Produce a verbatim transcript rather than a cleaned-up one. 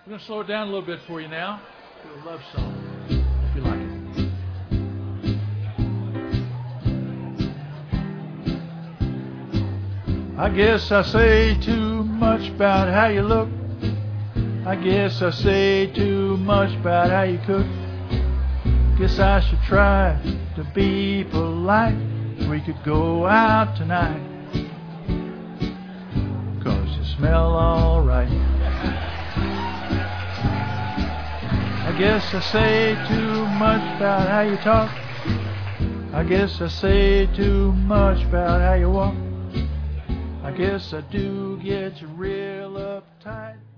We're going to slow it down a little bit for you now. Do a love song, if you like it. I guess I say too much about how you look. I guess I say too much about how you cook. Guess I should try to be polite. We could go out tonight, 'cause you smell alright. I guess I say too much about how you talk. I guess I say too much about how you walk. I guess I do get you real uptight.